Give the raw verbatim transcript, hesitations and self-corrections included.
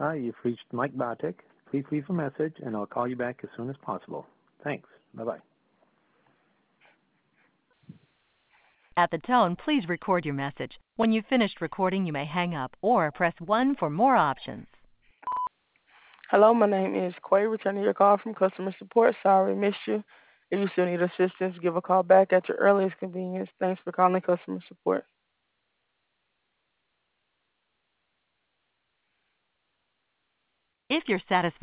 Hi, you've reached Mike Batik. Please leave a message, and I'll call you back as soon as possible. Thanks. Bye-bye. At the tone, please record your message. When you've finished recording, you may hang up or press one for more options. Hello, my name is Quay, returning your call from customer support. Sorry, missed you. If you still need assistance, give a call back at your earliest convenience. Thanks for calling customer support. If you're satisfied